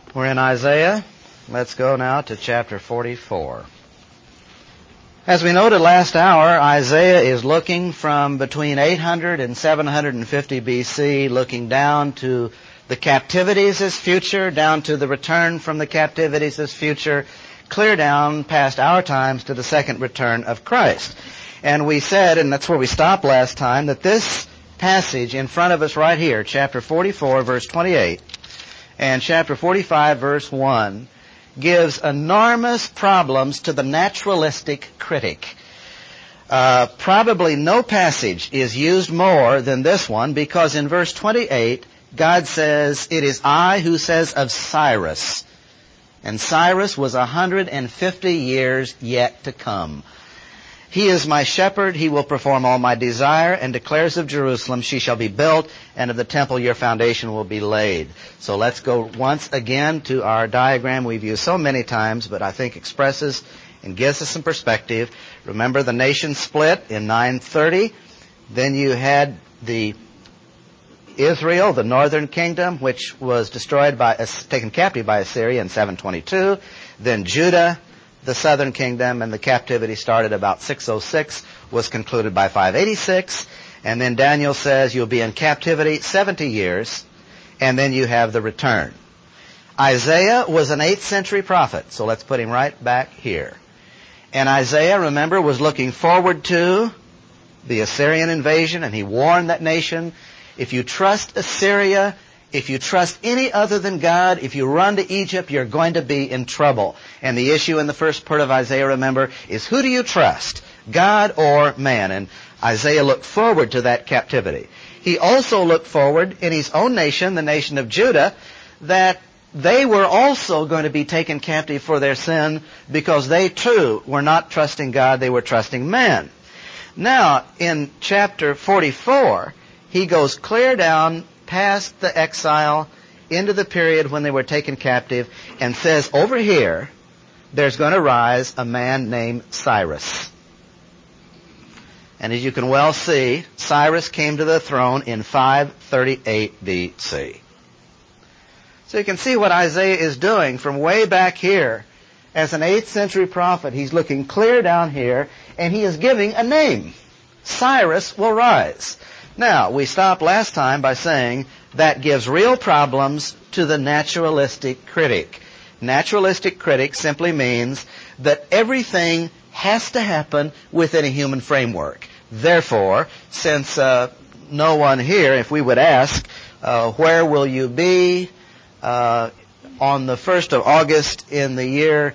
We're in Isaiah. Let's go now to chapter 44. As we noted last hour, Isaiah is looking from between 800 and 750 BC, looking down to the captivities as future, down to the return from the captivities as future, clear down past our times to the second return of Christ. And we said, and that's where we stopped last time, that this passage in front of us right here, chapter 44, verse 28, and chapter 45, verse 1, gives enormous problems to the naturalistic critic. Probably no passage is used more than this one, because in verse 28, God says, "It is I who says of Cyrus." And Cyrus was 150 years yet to come. "He is my shepherd, he will perform all my desire, and declares of Jerusalem, she shall be built, and of the temple your foundation will be laid." So let's go once again to our diagram we've used so many times, but I think expresses and gives us some perspective. Remember, the nation split in 930. Then you had the Israel, the northern kingdom, which was taken captive by Assyria in 722. Then Judah, the southern kingdom, and the captivity started about 606, was concluded by 586. And then Daniel says you'll be in captivity 70 years, and then you have the return. Isaiah was an 8th century prophet, so let's put him right back here. And Isaiah, remember, was looking forward to the Assyrian invasion, and he warned that nation, if you trust Assyria, if you trust any other than God, if you run to Egypt, you're going to be in trouble. And the issue in the first part of Isaiah, remember, is who do you trust, God or man? And Isaiah looked forward to that captivity. He also looked forward in his own nation, the nation of Judah, that they were also going to be taken captive for their sin, because they too were not trusting God, they were trusting man. Now, in chapter 44, he goes clear down past the exile into the period when they were taken captive, and says over here, there's going to rise a man named Cyrus. And as you can well see, Cyrus came to the throne in 538 BC. So you can see what Isaiah is doing from way back here. As an 8th century prophet, he's looking clear down here, and he is giving a name. Cyrus will rise. Now, we stopped last time by saying that gives real problems to the naturalistic critic. Naturalistic critic simply means that everything has to happen within a human framework. Therefore, since no one here, if we would ask, where will you be on the 1st of August in the year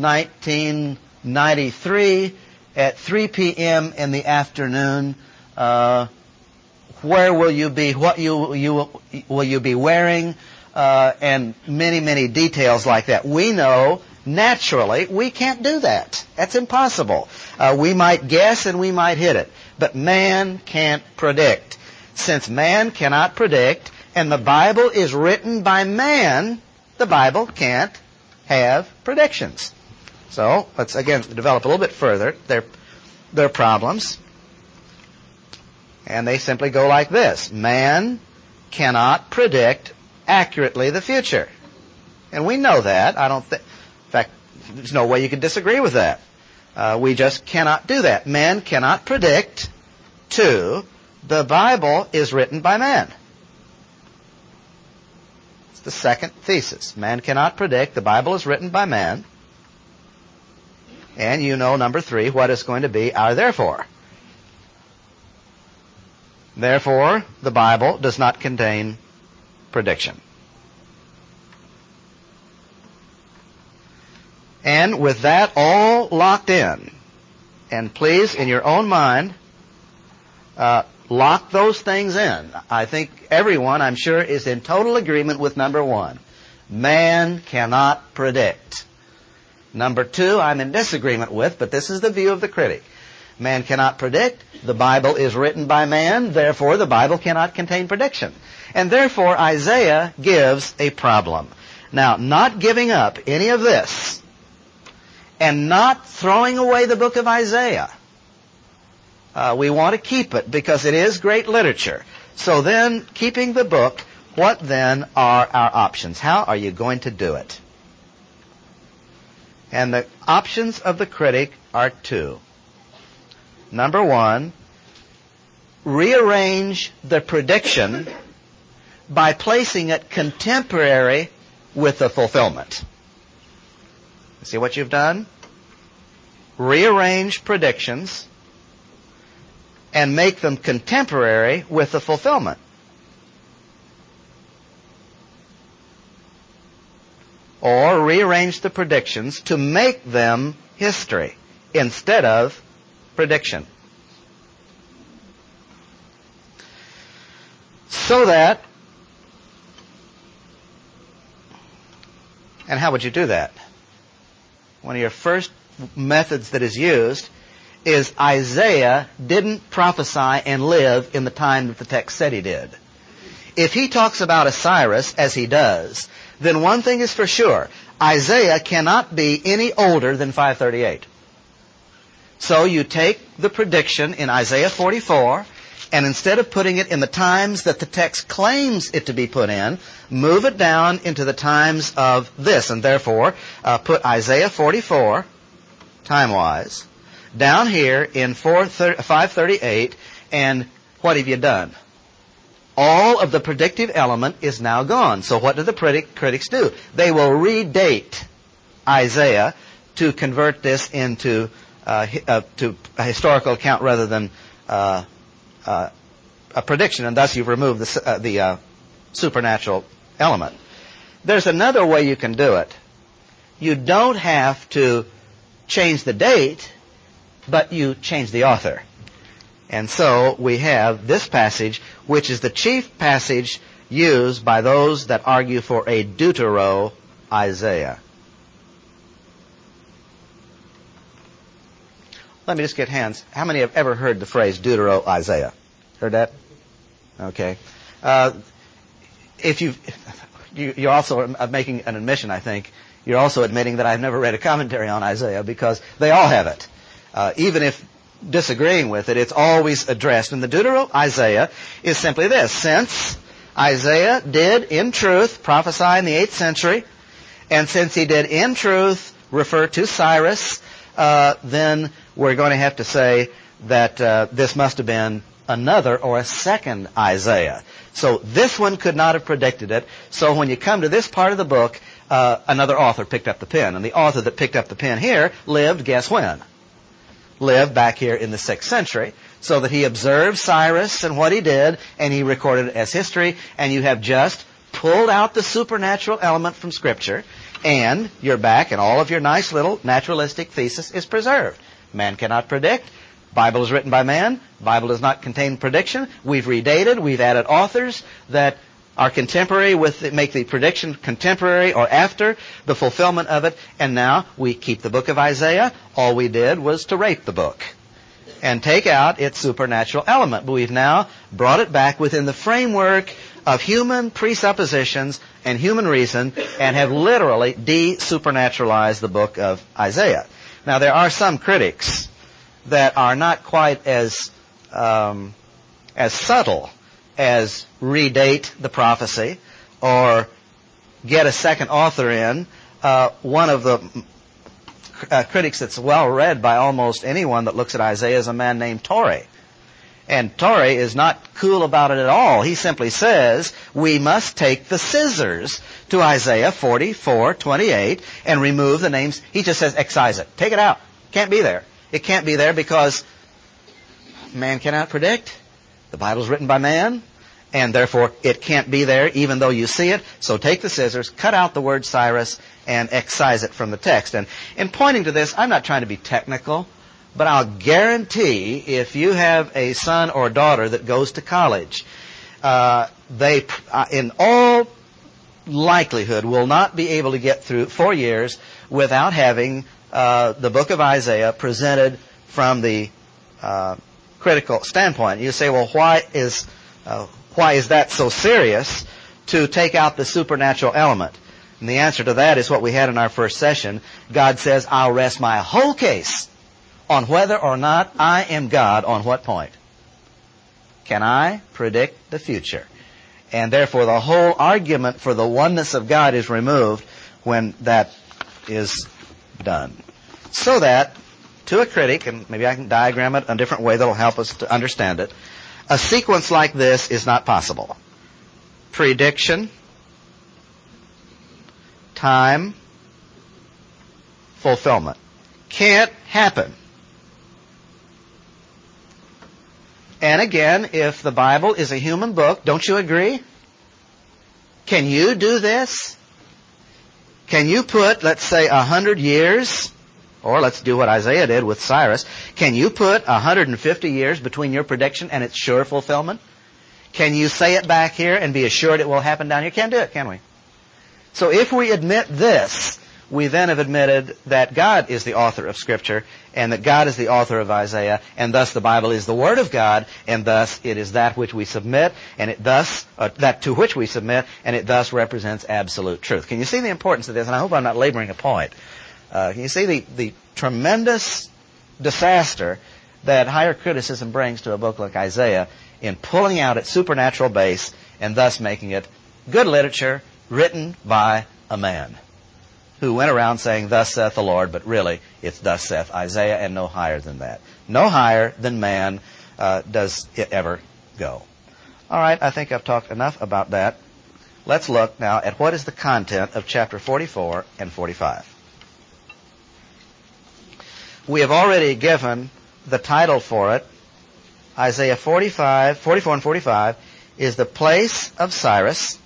1993 at 3 p.m. in the afternoon, where will you be? What will you be wearing? And many, many details like that. We know, naturally, we can't do that. That's impossible. We might guess and we might hit it. But man can't predict. Since man cannot predict, and the Bible is written by man, the Bible can't have predictions. So, let's again develop a little bit further their problems. And they simply go like this. Man cannot predict accurately the future. And we know that. In fact, there's no way you could disagree with that. We just cannot do that. Man cannot predict. 2, the Bible is written by man. It's the second thesis. Man cannot predict. The Bible is written by man. And you know, number 3, what is going to be our therefore. Therefore, the Bible does not contain prediction. And with that all locked in, and please, in your own mind, lock those things in. I think everyone, I'm sure, is in total agreement with number 1. Man cannot predict. Number 2, I'm in disagreement with, but this is the view of the critic. Man cannot predict. The Bible is written by man. Therefore, the Bible cannot contain prediction. And therefore, Isaiah gives a problem. Now, not giving up any of this and not throwing away the book of Isaiah. We want to keep it because it is great literature. So then, keeping the book, What then are our options? How are you going to do it? And the options of the critic are two. Number one, rearrange the prediction by placing it contemporary with the fulfillment. See what you've done? Rearrange predictions and make them contemporary with the fulfillment. Or rearrange the predictions to make them history instead of prediction. So that, and how would you do that? One of your first methods that is used is Isaiah didn't prophesy and live in the time that the text said he did. If he talks about a Cyrus, as he does, then one thing is for sure. Isaiah cannot be any older than 538. So you take the prediction in Isaiah 44, and instead of putting it in the times that the text claims it to be put in, move it down into the times of this. And therefore, put Isaiah 44, time-wise, down here in 538, and what have you done? All of the predictive element is now gone. So what do the critics do? They will redate Isaiah to convert this into to a historical account rather than a prediction, and thus you've removed the supernatural element. There's another way you can do it. You don't have to change the date, but you change the author. And so we have this passage, which is the chief passage used by those that argue for a Deutero-Isaiah. Let me just get hands. How many have ever heard the phrase Deutero-Isaiah? Heard that? Okay. If you're also making an admission, I think. You're also admitting that I've never read a commentary on Isaiah, because they all have it. Even if disagreeing with it, it's always addressed. And the Deutero-Isaiah is simply this. Since Isaiah did in truth prophesy in the 8th century, and since he did in truth refer to Cyrus, then we're going to have to say that this must have been another or a second Isaiah. So this one could not have predicted it. So when you come to this part of the book, another author picked up the pen. And the author that picked up the pen here lived, guess when? Lived back here in the 6th century, so that he observed Cyrus and what he did, and he recorded it as history, and you have just pulled out the supernatural element from Scripture, and you're back, and all of your nice little naturalistic thesis is preserved. Man cannot predict. Bible is written by man. Bible does not contain prediction. We've redated. We've added authors that are contemporary with, make the prediction contemporary or after the fulfillment of it. And now we keep the book of Isaiah. All we did was to rape the book and take out its supernatural element. But we've now brought it back within the framework of human presuppositions and human reason, and have literally de-supernaturalized the book of Isaiah. Now there are some critics that are not quite as subtle as redate the prophecy or get a second author in. One of the critics that's well read by almost anyone that looks at Isaiah is a man named Torrey. And Torrey is not cool about it at all. He simply says we must take the scissors to Isaiah 44:28 and remove the names. He just says excise it. Take it out. Can't be there. It can't be there because man cannot predict. The Bible's written by man, and therefore it can't be there even though you see it. So take the scissors, cut out the word Cyrus, and excise it from the text. And in pointing to this, I'm not trying to be technical, but I'll guarantee if you have a son or daughter that goes to college, they, in all likelihood, will not be able to get through 4 years without having the book of Isaiah presented from the critical standpoint. You say, well, why is that so serious to take out the supernatural element? And the answer to that is what we had in our first session. God says, I'll rest my whole case on whether or not I am God. On what point? Can I predict the future? And therefore the whole argument for the oneness of God is removed when that is done. So that, to a critic, and maybe I can diagram it a different way that will help us to understand it, a sequence like this is not possible. Prediction, time, fulfillment. Can't happen. And again, if the Bible is a human book, don't you agree? Can you do this? Can you put, let's say, 100 years, or let's do what Isaiah did with Cyrus, can you put 150 years between your prediction and its sure fulfillment? Can you say it back here and be assured it will happen down here? Can't do it, can we? So if we admit this, we then have admitted that God is the author of Scripture, and that God is the author of Isaiah, and thus the Bible is the Word of God, and thus it is that which we submit, and it thus, that to which we submit, and it thus represents absolute truth. Can you see the importance of this? And I hope I'm not laboring a point. Can you see the tremendous disaster that higher criticism brings to a book like Isaiah in pulling out its supernatural base and thus making it good literature written by a man who went around saying, "Thus saith the Lord," but really it's "Thus saith Isaiah," and no higher than that. No higher than man does it ever go. All right, I think I've talked enough about that. Let's look now at what is the content of chapter 44 and 45. We have already given the title for it. Isaiah 44 and 45 is the place of Cyrus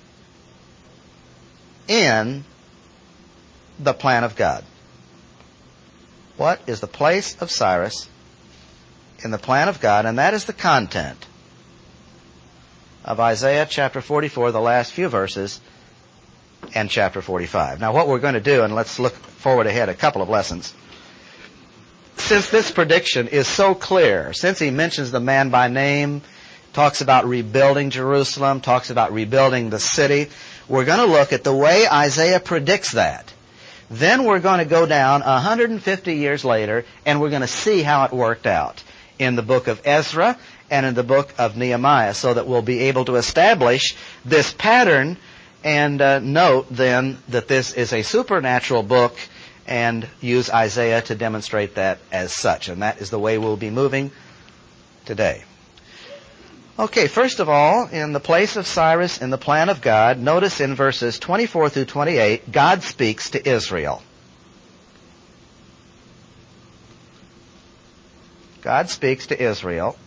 in the plan of God. What is the place of Cyrus in the plan of God? And that is the content of Isaiah chapter 44, the last few verses, and chapter 45. Now what we're going to do, and let's look forward ahead a couple of lessons. Since this prediction is so clear, since he mentions the man by name, talks about rebuilding Jerusalem, talks about rebuilding the city, we're going to look at the way Isaiah predicts that. Then we're going to go down 150 years later, and we're going to see how it worked out in the book of Ezra and in the book of Nehemiah, so that we'll be able to establish this pattern and note then that this is a supernatural book and use Isaiah to demonstrate that as such. And that is the way we'll be moving today. Okay, first of all, in the place of Cyrus in the plan of God, notice in verses 24 through 28, God speaks to Israel. God speaks to Israel.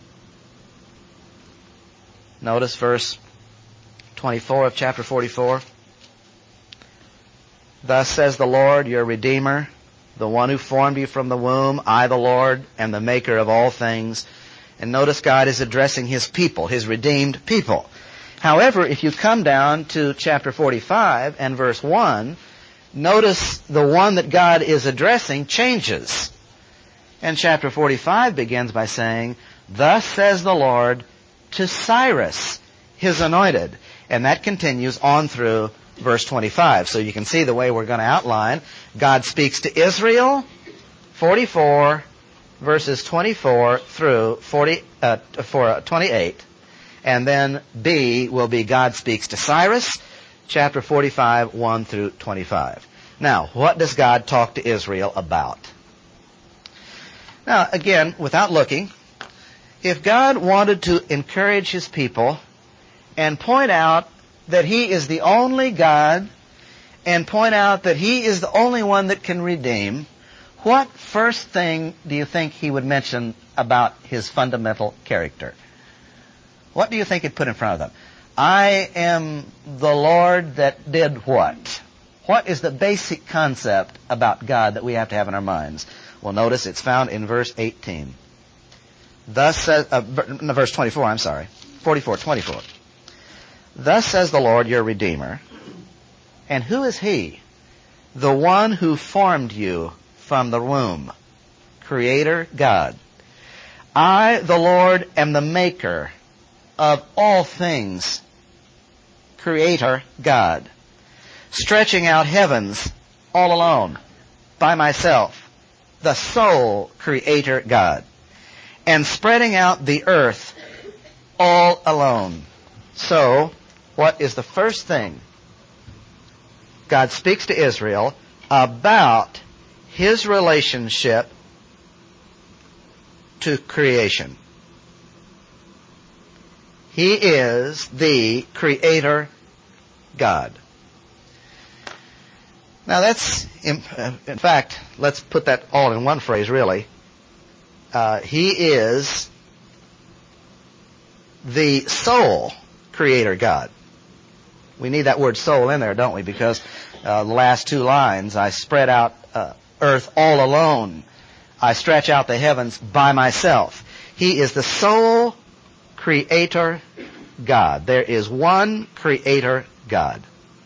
Notice verse 24 of chapter 44. Thus says the Lord, your Redeemer, the one who formed you from the womb, I the Lord, am the maker of all things. And notice God is addressing His people, His redeemed people. However, if you come down to chapter 45 and verse 1, notice the one that God is addressing changes. And chapter 45 begins by saying, Thus says the Lord to Cyrus, His anointed. And that continues on through verse 25. So you can see the way we're going to outline. God speaks to Israel, 44, verses 24 through 28. And then B will be God speaks to Cyrus, chapter 45, 1 through 25. Now, what does God talk to Israel about? Now, again, without looking, if God wanted to encourage His people and point out that He is the only God and point out that He is the only one that can redeem, what first thing do you think He would mention about His fundamental character? What do you think He'd put in front of them? I am the Lord that did what? What is the basic concept about God that we have to have in our minds? Well, notice it's found in verse 18. Thus says, verse 24, I'm sorry. 44, 24. Thus says the Lord, your Redeemer. And who is He? The one who formed you from the womb. Creator God. I, the Lord, am the maker of all things. Creator God. Stretching out heavens all alone by myself. The sole Creator God. And spreading out the earth all alone. So, what is the first thing God speaks to Israel about His relationship to creation? He is the Creator God. Now that's, in fact, let's put that all in one phrase, really. He is the sole Creator God. We need that word soul in there, don't we? Because the last two lines, I spread out earth all alone. I stretch out the heavens by myself. He is the sole Creator God. There is one Creator God.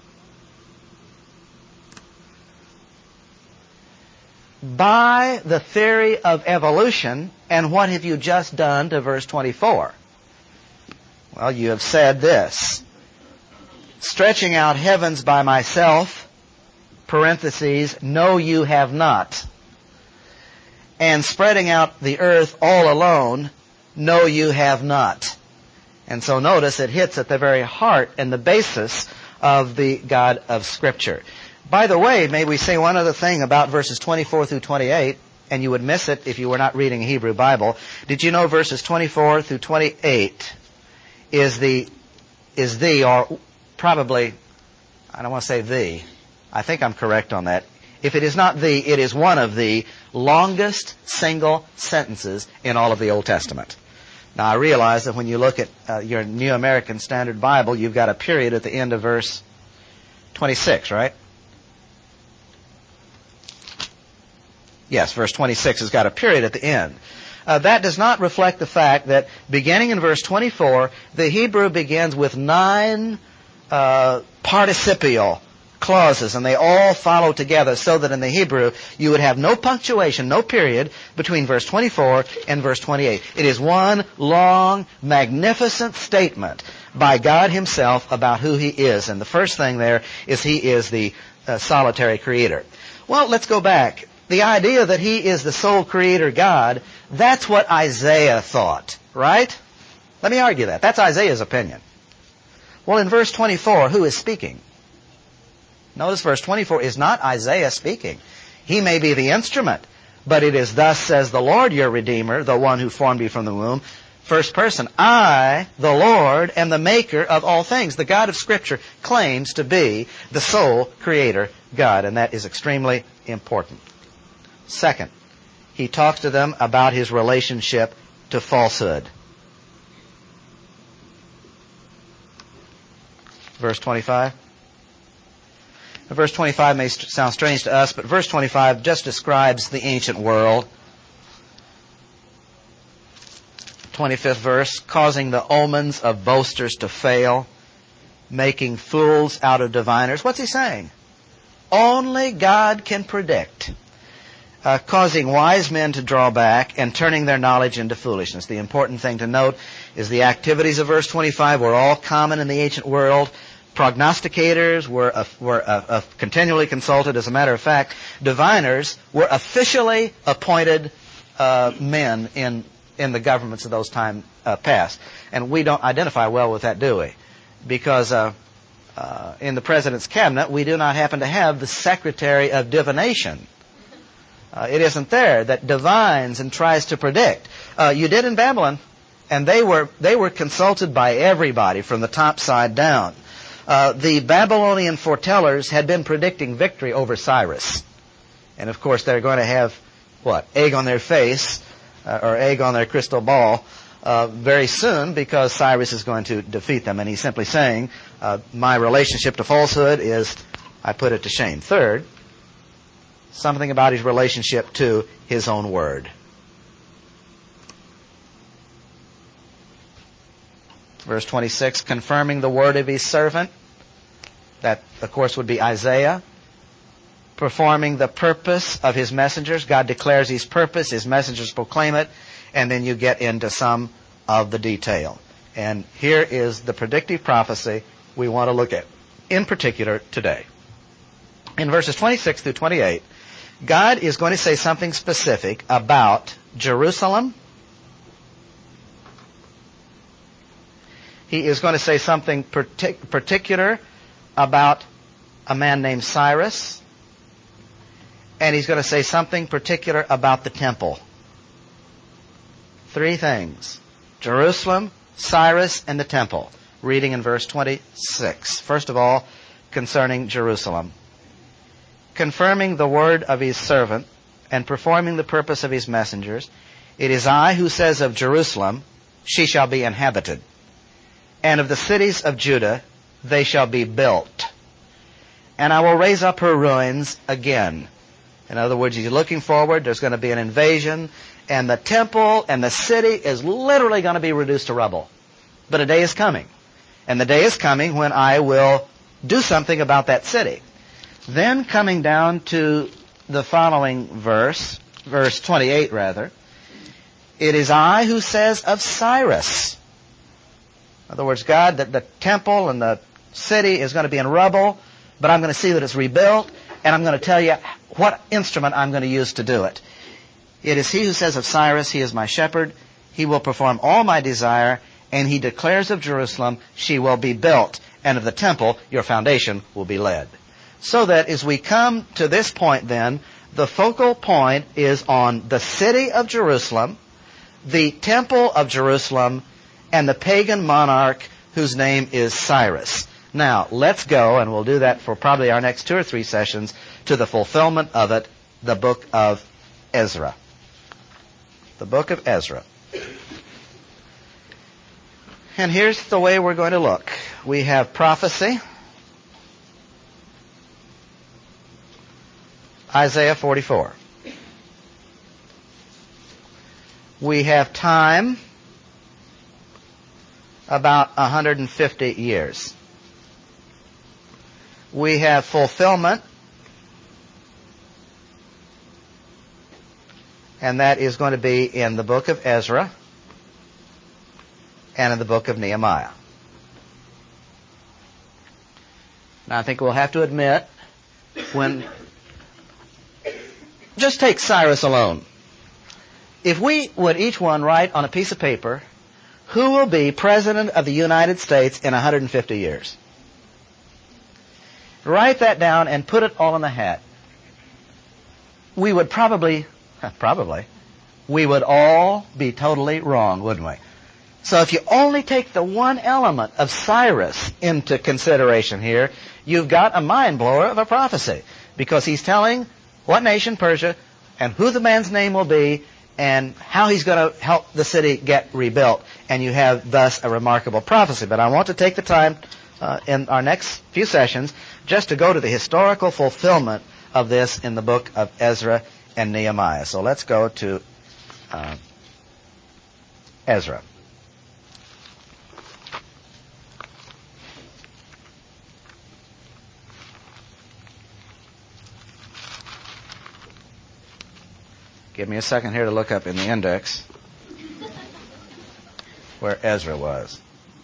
By the theory of evolution, and what have you just done to verse 24? Well, you have said this: stretching out heavens by myself, parentheses, no, you have not. And spreading out the earth all alone, no, you have not. And so notice it hits at the very heart and the basis of the God of Scripture. By the way, may we say one other thing about verses 24 through 28, and you would miss it if you were not reading a Hebrew Bible. Did you know verses 24 through 28 is the, or probably, I don't want to say the, I think I'm correct on that. If it is not the, it is one of the longest single sentences in all of the Old Testament. Now, I realize that when you look at your New American Standard Bible, you've got a period at the end of verse 26, right? Yes, verse 26 has got a period at the end. That does not reflect the fact that beginning in verse 24, the Hebrew begins with 9 participial clauses, and they all follow together, so that in the Hebrew you would have no punctuation, no period between verse 24 and verse 28. It is one long, magnificent statement by God Himself about who He is. And the first thing there is He is the solitary Creator. Well, let's go back. The idea that He is the sole Creator God, that's what Isaiah thought, right? Let me argue that. That's Isaiah's opinion. Well, in verse 24, who is speaking? Notice verse 24 is not Isaiah speaking. He may be the instrument, but it is thus says the Lord your Redeemer, the one who formed you from the womb. First person, I, the Lord, am the maker of all things. The God of Scripture claims to be the sole Creator God, and that is extremely important. Second, he talks to them about His relationship to falsehood. Verse 25. Verse 25 may sound strange to us, but verse 25 just describes the ancient world. 25th verse, causing the omens of boasters to fail, making fools out of diviners. What's he saying? Only God can predict. Causing wise men to draw back and turning their knowledge into foolishness. The important thing to note is the activities of verse 25 were all common in the ancient world. Prognosticators were continually consulted. As a matter of fact, diviners were officially appointed men in the governments of those time past. And we don't identify well with that, do we? Because in the President's cabinet, we do not happen to have the Secretary of Divination. It isn't there that divines and tries to predict. You did in Babylon, and they were consulted by everybody from the top side down. The Babylonian foretellers had been predicting victory over Cyrus. And of course they're going to have, egg on their face, or egg on their crystal ball, very soon, because Cyrus is going to defeat them. And he's simply saying, my relationship to falsehood is, I put it to shame. Third, something about his relationship to his own word. Verse 26, confirming the word of His servant. That, of course, would be Isaiah. Performing the purpose of His messengers. God declares His purpose. His messengers proclaim it. And then you get into some of the detail. And here is the predictive prophecy we want to look at, in particular, today. In verses 26 through 28, God is going to say something specific about Jerusalem. He is going to say something particular about a man named Cyrus. And he's going to say something particular about the temple. 3 things. Jerusalem, Cyrus, and the temple. Reading in verse 26. First of all, concerning Jerusalem. Confirming the word of his servant and performing the purpose of his messengers, it is I who says of Jerusalem, she shall be inhabited. And of the cities of Judah, they shall be built. And I will raise up her ruins again. In other words, he's looking forward. There's going to be an invasion, and the temple and the city is literally going to be reduced to rubble. But a day is coming. And the day is coming when I will do something about that city. Then coming down to the following verse 28 rather, it is I who says of Cyrus. In other words, God, that the temple and the city is going to be in rubble, but I'm going to see that it's rebuilt, and I'm going to tell you what instrument I'm going to use to do it. It is he who says of Cyrus, he is my shepherd, he will perform all my desire, and he declares of Jerusalem, she will be built, and of the temple, your foundation will be laid. So that as we come to this point then, the focal point is on the city of Jerusalem, the temple of Jerusalem, and the pagan monarch whose name is Cyrus. Now, let's go, and we'll do that for probably our next 2 or 3 sessions, to the fulfillment of it, the book of Ezra. The book of Ezra. And here's the way we're going to look. We have prophecy, Isaiah 44. We have time, about 150 years. We have fulfillment, and that is going to be in the book of Ezra and in the book of Nehemiah. Now, I think we'll have to admit, just take Cyrus alone. If we would each one write on a piece of paper, who will be President of the United States in 150 years? Write that down and put it all in the hat. We would probably, we would all be totally wrong, wouldn't we? So if you only take the one element of Cyrus into consideration here, you've got a mind blower of a prophecy. Because he's telling what nation, Persia, and who the man's name will be, and how he's going to help the city get rebuilt. And you have thus a remarkable prophecy. But I want to take the time in our next few sessions just to go to the historical fulfillment of this in the book of Ezra and Nehemiah. So let's go to Ezra. Give me a second here to look up in the index where Ezra was.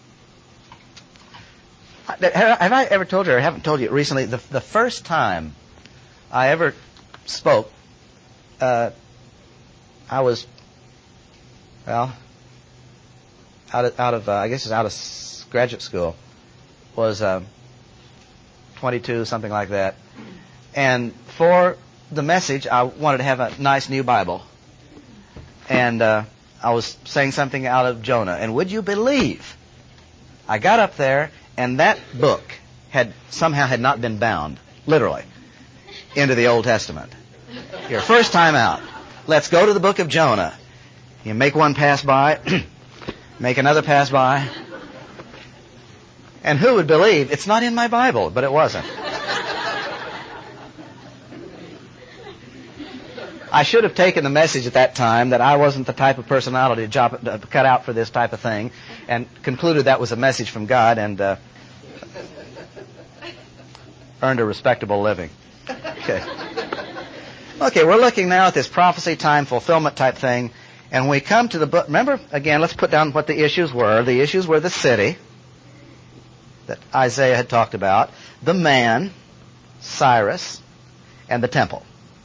Have I ever told you, or I haven't told you recently, the first time I ever spoke, I was, well, out of graduate school, was 22, something like that. And for the message, I wanted to have a nice new Bible. And I was saying something out of Jonah. And would you believe, I got up there, and that book had not been bound, literally, into the Old Testament. Your first time out. Let's go to the book of Jonah. You make one pass by, make another pass by. And who would believe it's not in my Bible? But it wasn't. I should have taken the message at that time that I wasn't the type of personality to cut out for this type of thing, and concluded that was a message from God, and earned a respectable living. Okay, we're looking now at this prophecy time fulfillment type thing, and we come to the book. Remember, again, let's put down what the issues were. The issues were the city that Isaiah had talked about, the man, Cyrus, and the temple.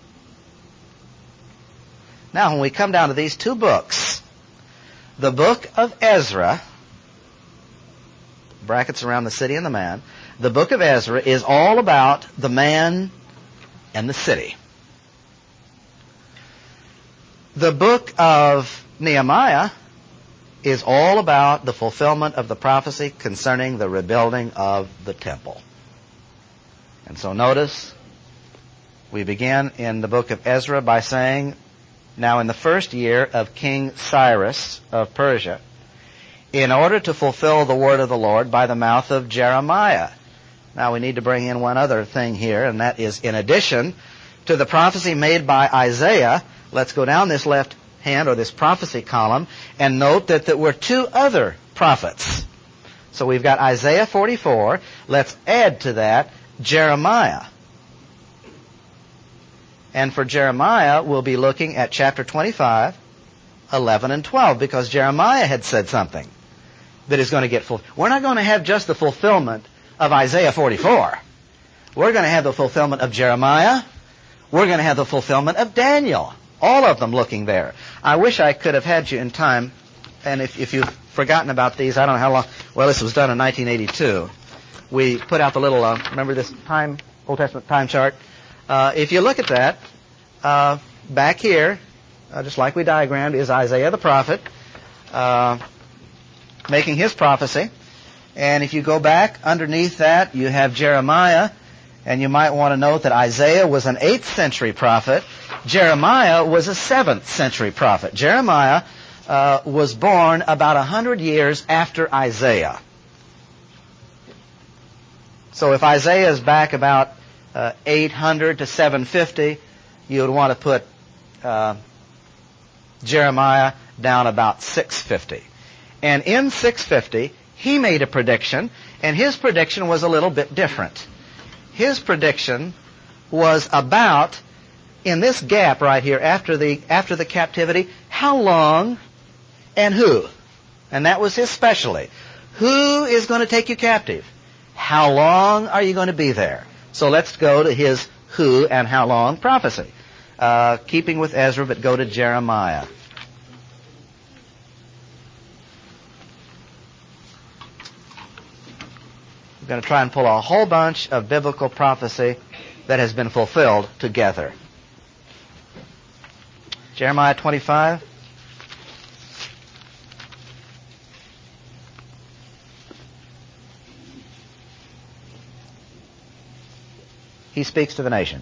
Now, when we come down to these two books, the book of Ezra brackets around the city and the man. The book of Ezra is all about the man and the city. The book of Nehemiah is all about the fulfillment of the prophecy concerning the rebuilding of the temple. And so notice, we begin in the book of Ezra by saying, now in the first year of King Cyrus of Persia, in order to fulfill the word of the Lord by the mouth of Jeremiah. Now we need to bring in one other thing here, and that is in addition to the prophecy made by Isaiah. Let's go down this left hand or this prophecy column and note that there were two other prophets. So we've got Isaiah 44. Let's add to that Jeremiah. And for Jeremiah, we'll be looking at chapter 25, 11, and 12, because Jeremiah had said something that is going to get fulfilled. We're not going to have just the fulfillment of Isaiah 44. We're going to have the fulfillment of Jeremiah. We're going to have the fulfillment of Daniel. All of them looking there. I wish I could have had you in time, and if you've forgotten about these, I don't know how long. Well, this was done in 1982. We put out the little, remember this Old Testament time chart? If you look at that, back here, just like we diagrammed, is Isaiah the prophet making his prophecy. And if you go back underneath that, you have Jeremiah, and you might want to note that Isaiah was an 8th century prophet. Jeremiah was a 7th century prophet. Jeremiah was born about 100 years after Isaiah. So if Isaiah is back about 800 to 750, you would want to put Jeremiah down about 650. And in 650, he made a prediction, and his prediction was a little bit different. His prediction was about, in this gap right here, after the captivity, how long and who. And that was his specialty. Who is going to take you captive? How long are you going to be there? So let's go to his who and how long prophecy. Keeping with Ezra, but go to Jeremiah. We're going to try and pull a whole bunch of biblical prophecy that has been fulfilled together. Jeremiah 25. He speaks to the nation.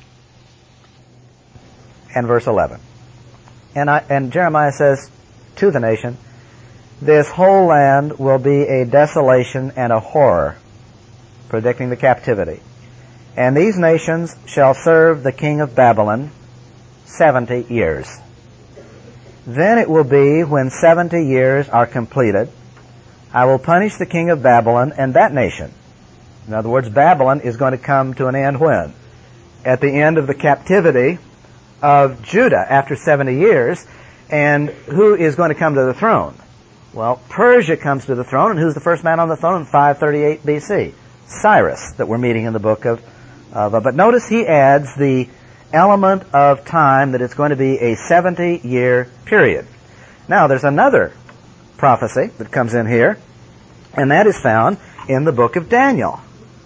And verse 11. And Jeremiah says to the nation, this whole land will be a desolation and a horror, predicting the captivity. And these nations shall serve the king of Babylon 70 years. Then it will be, when 70 years are completed, I will punish the king of Babylon and that nation. In other words, Babylon is going to come to an end when? At the end of the captivity of Judah after 70 years. And who is going to come to the throne? Well, Persia comes to the throne, and who's the first man on the throne in 538 BC? Cyrus, that we're meeting in the book of but notice he adds the element of time that it's going to be a 70-year period. Now, there's another prophecy that comes in here, and that is found in the book of Daniel.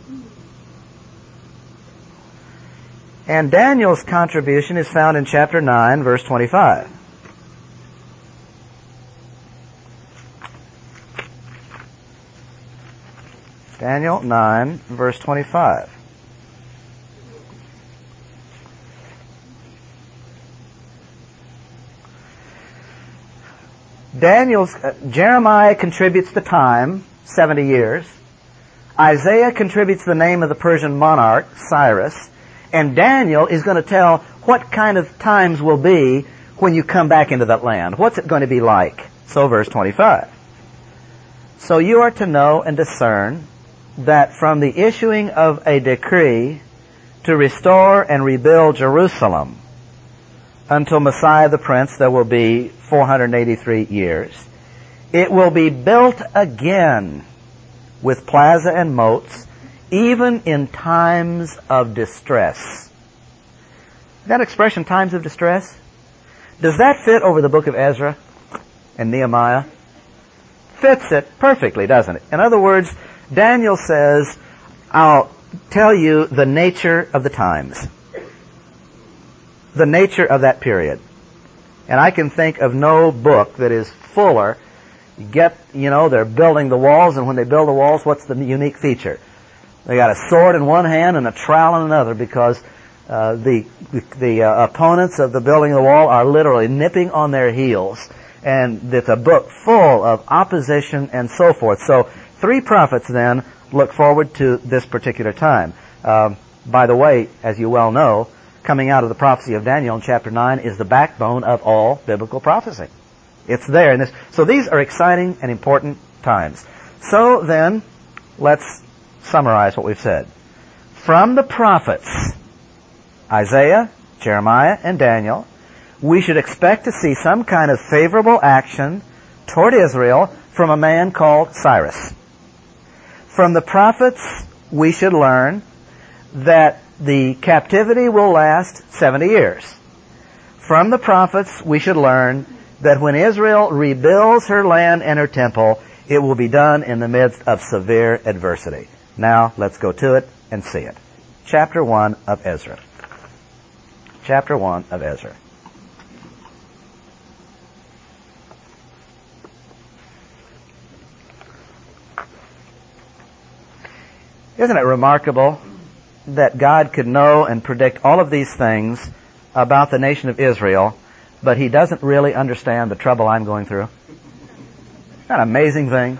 And Daniel's contribution is found in chapter 9, verse 25. Daniel 9, verse 25. Jeremiah contributes the time, 70 years. Isaiah contributes the name of the Persian monarch, Cyrus. And Daniel is going to tell what kind of times will be when you come back into that land. What's it going to be like? So verse 25. So you are to know and discern that from the issuing of a decree to restore and rebuild Jerusalem until Messiah the Prince, there will be 483 years. It will be built again with plaza and moats, even in times of distress. That expression, times of distress, does that fit over the book of Ezra and Nehemiah? Fits it perfectly, doesn't it? In other words, Daniel says, I'll tell you the nature of the times. The nature of that period. And I can think of no book that is fuller. They're building the walls, and when they build the walls, what's the unique feature? They got a sword in one hand and a trowel in another, because the opponents of the building of the wall are literally nipping on their heels. And it's a book full of opposition and so forth. So 3 prophets then look forward to this particular time. By the way, as you well know, coming out of the prophecy of Daniel in chapter 9 is the backbone of all biblical prophecy. It's there in this. So these are exciting and important times. So then, let's summarize what we've said. From the prophets, Isaiah, Jeremiah, and Daniel, we should expect to see some kind of favorable action toward Israel from a man called Cyrus. From the prophets, we should learn that the captivity will last 70 years. From the prophets, we should learn that when Israel rebuilds her land and her temple, it will be done in the midst of severe adversity. Now, let's go to it and see it. Chapter 1 of Ezra. Chapter 1 of Ezra. Isn't it remarkable that God could know and predict all of these things about the nation of Israel, but He doesn't really understand the trouble I'm going through? Isn't that an amazing thing?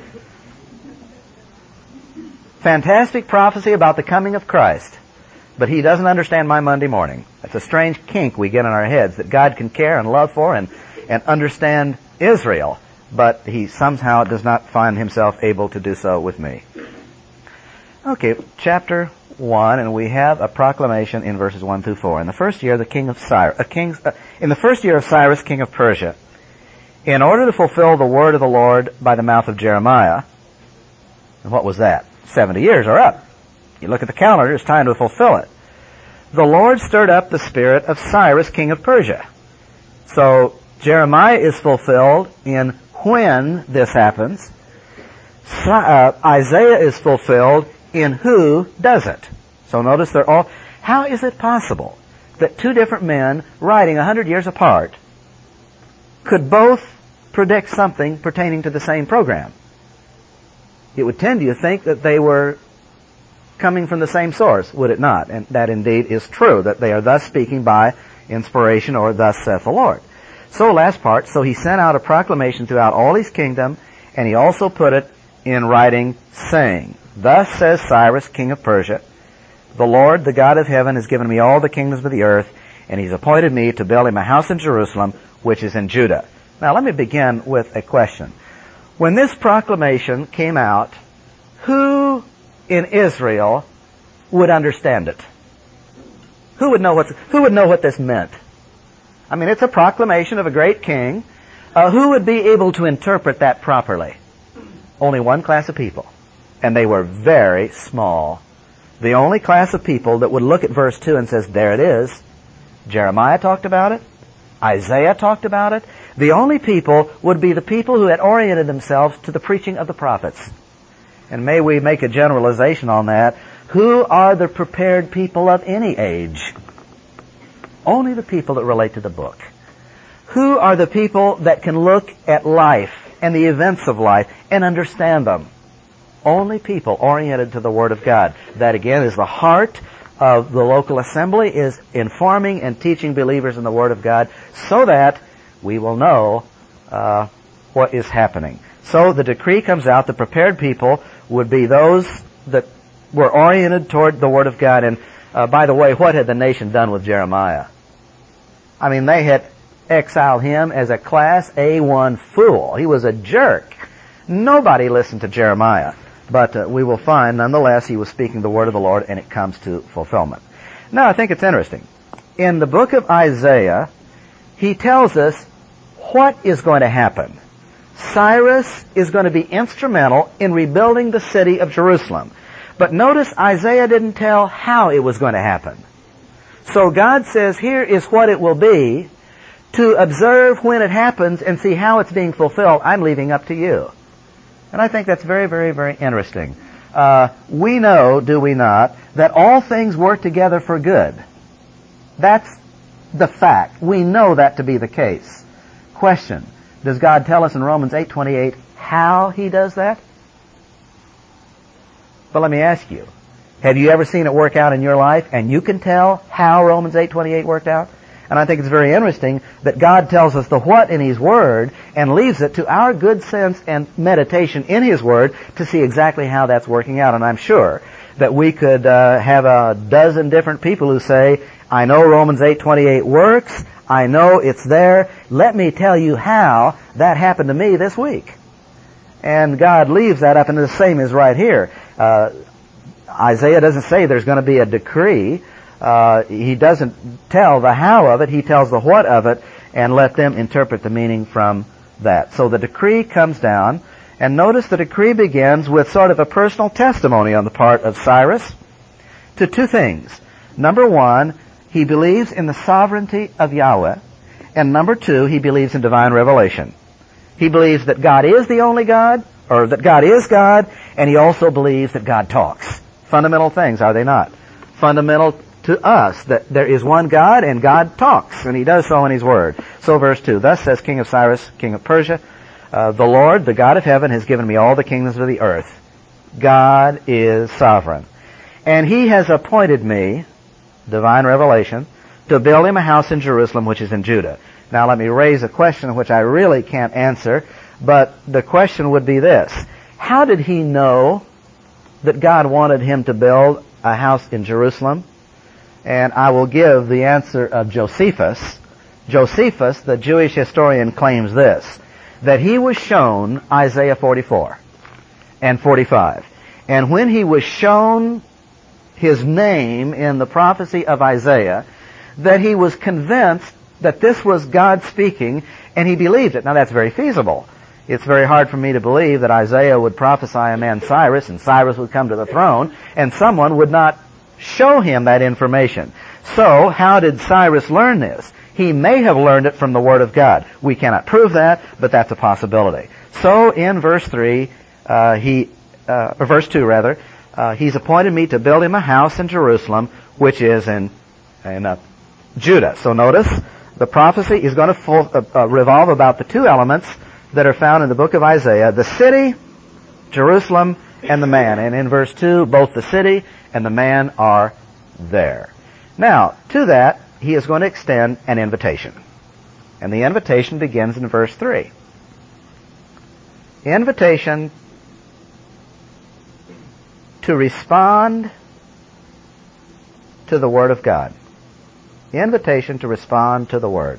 Fantastic prophecy about the coming of Christ, but He doesn't understand my Monday morning. That's a strange kink we get in our heads, that God can care and love for and understand Israel, but He somehow does not find Himself able to do so with me. Okay, chapter 1, and we have a proclamation in verses 1 through 4. In the first year, in the first year of Cyrus, king of Persia, in order to fulfill the word of the Lord by the mouth of Jeremiah, and what was that? 70 years are up. You look at the calendar, it's time to fulfill it. The Lord stirred up the spirit of Cyrus, king of Persia. So Jeremiah is fulfilled in when this happens. Isaiah is fulfilled in who does it. So notice they're all... How is it possible that 2 different men writing 100 years apart could both predict something pertaining to the same program? It would tend you to think that they were coming from the same source, would it not? And that indeed is true, that they are thus speaking by inspiration, or thus saith the Lord. So last part, so he sent out a proclamation throughout all his kingdom, and he also put it in writing, saying, Thus says Cyrus, king of Persia, the Lord, the God of heaven, has given me all the kingdoms of the earth, and He's appointed me to build Him a house in Jerusalem, which is in Judah. Now let me begin with a question. When this proclamation came out, who in Israel would understand it? Who would know what this meant? I mean, it's a proclamation of a great king. Who would be able to interpret that properly? Only one class of people. And they were very small. The only class of people that would look at verse 2 and says, there it is. Jeremiah talked about it. Isaiah talked about it. The only people would be the people who had oriented themselves to the preaching of the prophets. And may we make a generalization on that. Who are the prepared people of any age? Only the people that relate to the book. Who are the people that can look at life and the events of life and understand them? Only people oriented to the Word of God. That again is the heart of the local assembly, is informing and teaching believers in the Word of God so that we will know what is happening. So the decree comes out, the prepared people would be those that were oriented toward the Word of God. And by the way, what had the nation done with Jeremiah? I mean, they had exiled him as a Class A1 fool. He was a jerk. Nobody listened to Jeremiah. But we will find, nonetheless, he was speaking the word of the Lord, and it comes to fulfillment. Now, I think it's interesting. In the book of Isaiah, he tells us what is going to happen. Cyrus is going to be instrumental in rebuilding the city of Jerusalem. But notice Isaiah didn't tell how it was going to happen. So God says, here is what it will be. To observe when it happens and see how it's being fulfilled, I'm leaving up to you. And I think that's very, very, very interesting. We know, do we not, that all things work together for good. That's the fact. We know that to be the case. Question: does God tell us in Romans 8:28 how He does that? But let me ask you, have you ever seen it work out in your life and you can tell how Romans 8:28 worked out? And I think it's very interesting that God tells us the what in His Word and leaves it to our good sense and meditation in His Word to see exactly how that's working out. And I'm sure that we could have a dozen different people who say, I know Romans 8:28 works, I know it's there, let me tell you how that happened to me this week. And God leaves that up, and the same is right here. Isaiah doesn't say there's going to be a decree. He doesn't tell the how of it. He tells the what of it, and let them interpret the meaning from that. So the decree comes down, and notice the decree begins with sort of a personal testimony on the part of Cyrus to two things. Number one, he believes in the sovereignty of Yahweh, and number two, he believes in divine revelation. He believes that God is the only God, or that God is God, and he also believes that God talks. Fundamental things, are they not? Fundamental to us, that there is one God, and God talks, and He does so in His Word. So verse 2, thus says King of Cyrus, king of Persia, the Lord, the God of heaven, has given me all the kingdoms of the earth. God is sovereign. And He has appointed me, divine revelation, to build Him a house in Jerusalem, which is in Judah. Now let me raise a question which I really can't answer, but the question would be this. How did he know that God wanted him to build a house in Jerusalem? And I will give the answer of Josephus. Josephus, the Jewish historian, claims this, that he was shown Isaiah 44 and 45. And when he was shown his name in the prophecy of Isaiah, that he was convinced that this was God speaking, and he believed it. Now that's very feasible. It's very hard for me to believe that Isaiah would prophesy a man Cyrus, and Cyrus would come to the throne, and someone would not show him that information. So, how did Cyrus learn this? He may have learned it from the Word of God. We cannot prove that, but that's a possibility. So, in verse 3, verse 2 rather, he's appointed me to build him a house in Jerusalem, which is in Judah. So notice, the prophecy is going to revolve about the two elements that are found in the book of Isaiah, the city, Jerusalem, and the man. And in verse 2, both the city and the man are there. Now, to that, he is going to extend an invitation. And the invitation begins in verse 3. The invitation to respond to the Word of God. The invitation to respond to the Word.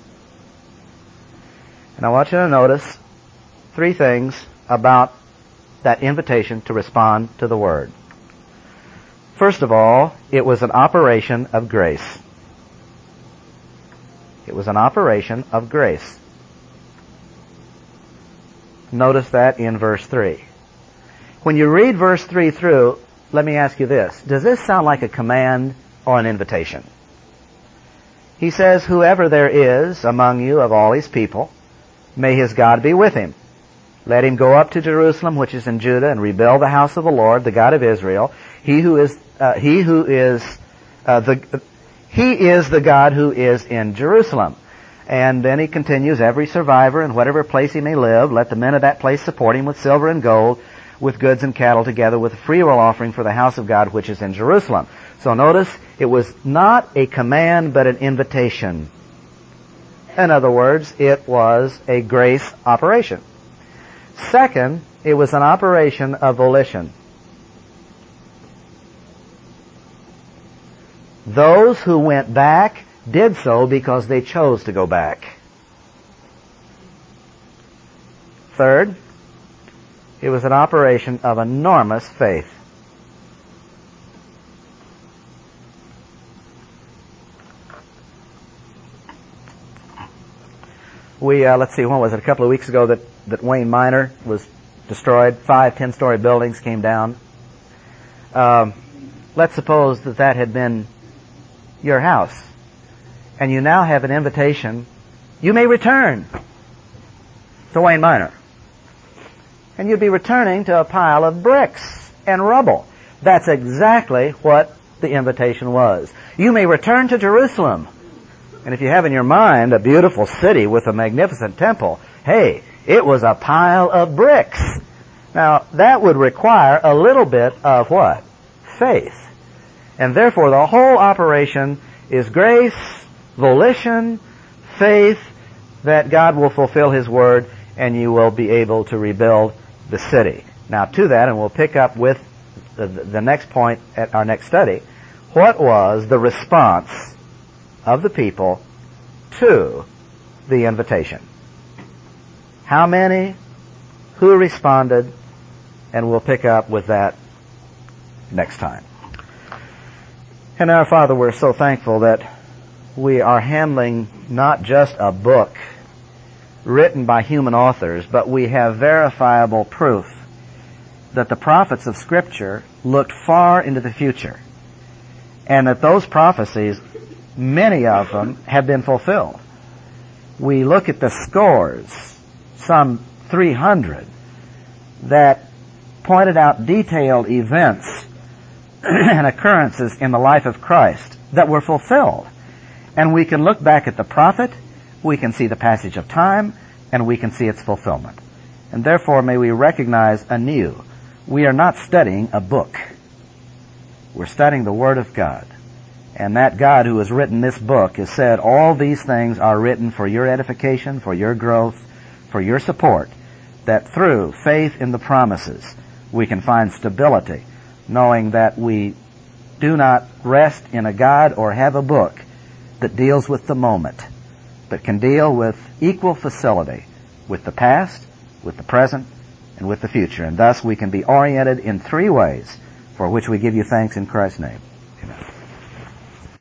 And I want you to notice three things about that invitation to respond to the Word. First of all, it was an operation of grace. It was an operation of grace. Notice that in verse 3. When you read verse 3 through, let me ask you this. Does this sound like a command or an invitation? He says, whoever there is among you of all his people, may his God be with him. Let him go up to Jerusalem, which is in Judah, and rebuild the house of the Lord, the God of Israel. He is the God who is in Jerusalem. And then he continues, every survivor in whatever place he may live, let the men of that place support him with silver and gold, with goods and cattle, together with a freewill offering for the house of God, which is in Jerusalem. So notice, it was not a command, but an invitation. In other words, it was a grace operation. Second, it was an operation of volition. Those who went back did so because they chose to go back. Third, it was an operation of enormous faith. Let's see, when was it? A couple of weeks ago that Wayne Minor was destroyed. 5 10-story buildings came down. Let's suppose that had been your house, and you now have an invitation. You may return to Wayne Minor. and you'd be returning to a pile of bricks and rubble. That's exactly what the invitation was. You may return to Jerusalem. And if you have in your mind a beautiful city with a magnificent temple, hey, it was a pile of bricks. Now, that would require a little bit of what? Faith. And therefore, the whole operation is grace, volition, faith, that God will fulfill His word and you will be able to rebuild the city. Now, to that, and we'll pick up with the next point at our next study, what was the response of the people to the invitation? How many? Who responded? And we'll pick up with that next time. And our Father, we're so thankful that we are handling not just a book written by human authors, but we have verifiable proof that the prophets of Scripture looked far into the future, and that those prophecies, many of them, have been fulfilled. We look at the scores, some 300, that pointed out detailed events and occurrences in the life of Christ that were fulfilled. And we can look back at the prophet, we can see the passage of time, and we can see its fulfillment. And therefore may we recognize anew, we are not studying a book. We're studying the Word of God. And that God who has written this book has said all these things are written for your edification, for your growth, for your support, that through faith in the promises we can find stability, knowing that we do not rest in a God or have a book that deals with the moment, but can deal with equal facility with the past, with the present, and with the future. And thus we can be oriented in three ways, for which we give you thanks in Christ's name.